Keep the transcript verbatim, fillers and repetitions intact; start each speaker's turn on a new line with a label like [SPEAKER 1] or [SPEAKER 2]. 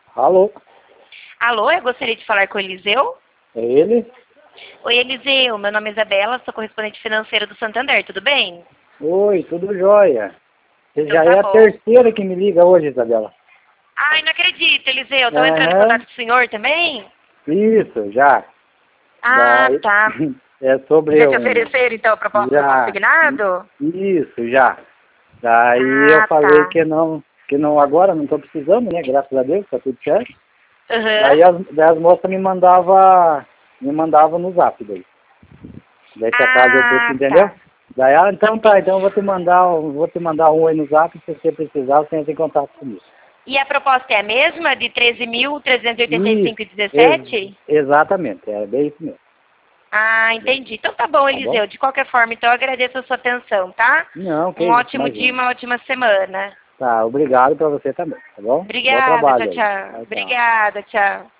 [SPEAKER 1] Alô?
[SPEAKER 2] Alô, eu gostaria de falar com o Eliseu.
[SPEAKER 1] É ele?
[SPEAKER 2] Oi, Eliseu, meu nome é Isabela, sou correspondente financeira do Santander, tudo bem?
[SPEAKER 1] Oi, tudo jóia. Você
[SPEAKER 2] Então
[SPEAKER 1] já
[SPEAKER 2] tá
[SPEAKER 1] é a
[SPEAKER 2] bom.
[SPEAKER 1] terceira que me liga hoje, Isabela.
[SPEAKER 2] Ai, não acredito, Eliseu, estão entrando em
[SPEAKER 1] Aham,
[SPEAKER 2] contato com o senhor também?
[SPEAKER 1] isso, já.
[SPEAKER 2] Ah,
[SPEAKER 1] Daí,
[SPEAKER 2] tá.
[SPEAKER 1] é sobre
[SPEAKER 2] Já te
[SPEAKER 1] um...
[SPEAKER 2] ofereceram, então, a proposta do
[SPEAKER 1] Já,
[SPEAKER 2] consignado?
[SPEAKER 1] isso, já. Daí eu
[SPEAKER 2] Ah,
[SPEAKER 1] falei
[SPEAKER 2] tá.
[SPEAKER 1] que não, que não agora, não estou precisando, né? Graças a Deus, tá tudo certo.
[SPEAKER 2] Aham.
[SPEAKER 1] Daí as, daí as moças me mandavam, me mandavam no zap daí. Daí se acaso eu pude,
[SPEAKER 2] Ah,
[SPEAKER 1] entendeu?
[SPEAKER 2] tá.
[SPEAKER 1] Daí, ah, então tá, então eu
[SPEAKER 2] Entendi.
[SPEAKER 1] vou te mandar, um- vou te mandar um aí no zap, se você precisar, você entra em contato comigo.
[SPEAKER 2] E a proposta é a mesma, de treze mil trezentos e oitenta e
[SPEAKER 1] Isso,
[SPEAKER 2] cinco e
[SPEAKER 1] ex-
[SPEAKER 2] dezessete?
[SPEAKER 1] exatamente, é bem isso mesmo.
[SPEAKER 2] Ah, entendi. Então tá bom,
[SPEAKER 1] Tá bom?
[SPEAKER 2] Eliseu. De qualquer forma, então eu agradeço a sua atenção, tá?
[SPEAKER 1] Não, que
[SPEAKER 2] Um
[SPEAKER 1] isso,
[SPEAKER 2] ótimo dia e
[SPEAKER 1] imagina.
[SPEAKER 2] uma ótima semana.
[SPEAKER 1] Tá, obrigado pra você também, tá bom? Bom
[SPEAKER 2] Obrigada, tchau,
[SPEAKER 1] trabalho aí.
[SPEAKER 2] tchau.
[SPEAKER 1] Tchau, tchau.
[SPEAKER 2] Obrigada, tchau.